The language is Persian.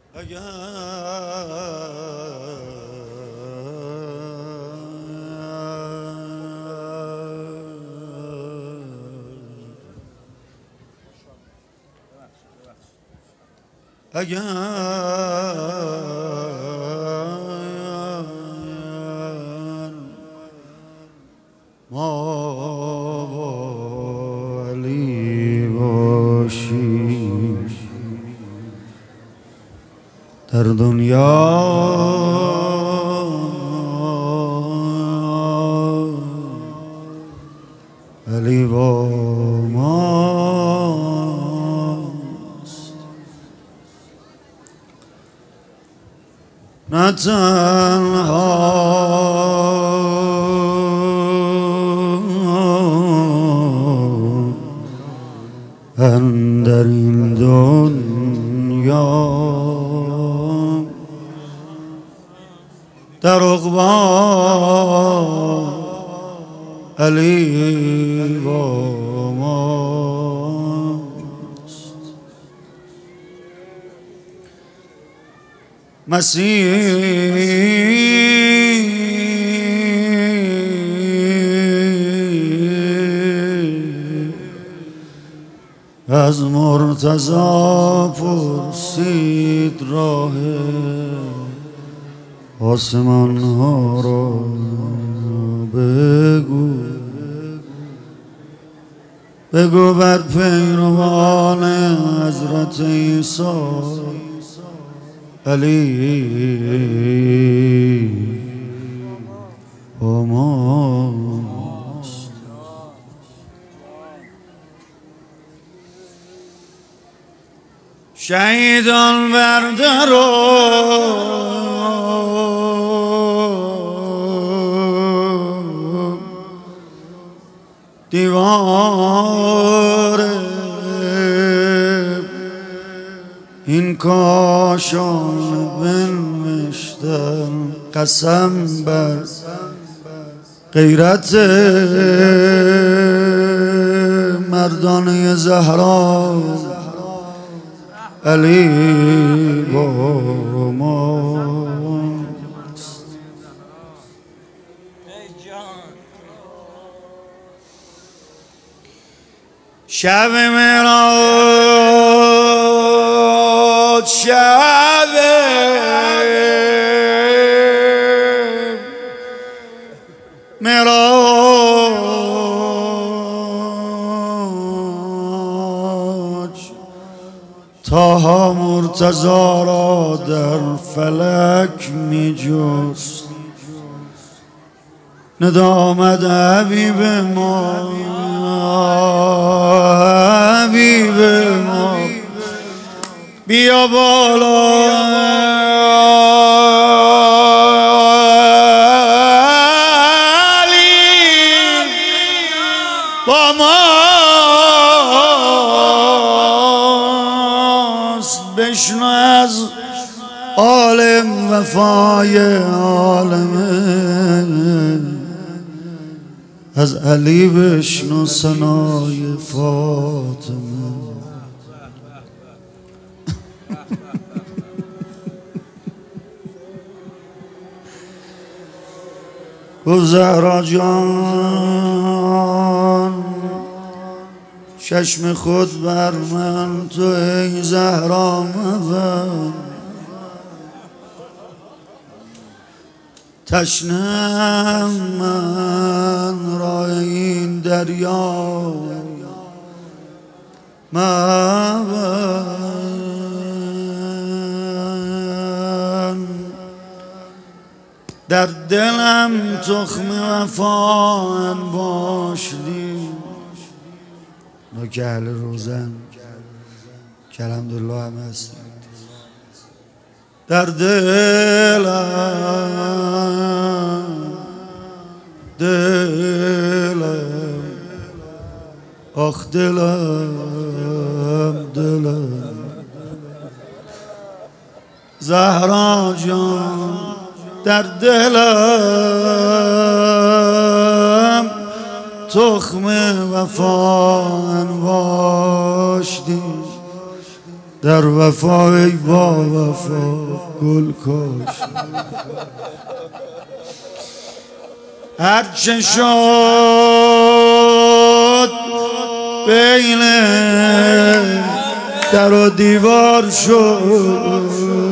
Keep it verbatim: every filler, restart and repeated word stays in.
اگر اگر ما علی باشیم در دنیا، علی با ماست. نه تنها اندر این دنیا، در عقبی علی با ماست. مسیح از مرتضی پرسید راه آسمان ها را بگو، بگو بر پیروان حضرت عیسی علی با ماست. شهیدان بر در دیوار این کاشان بنوشتن قسم بر غیرت مردانه زهرا علی با ماست. شب معراج، شب معراج، طه مرتضی را در فلک می جست. ندامد حبیب ما، حبیب ما، بیا بالا علی با ماست. بشنو از عالم وفای عالمه، از علی بشنو ثنای فاطمه. گفت زهرا جان چشم خود بر من تو ای زهرا مبند، تشنم من را این دریا مبند. در دلم تخم وفا انباشتی، نوک اهل روزن که الحمدلله هم هست. در دلم دلم آخ دلم دلم زهرا جان، در دلم تخم وفا انباشتی. در وفای با وفا گل کاش. هرچه شد بین در و دیوار شد،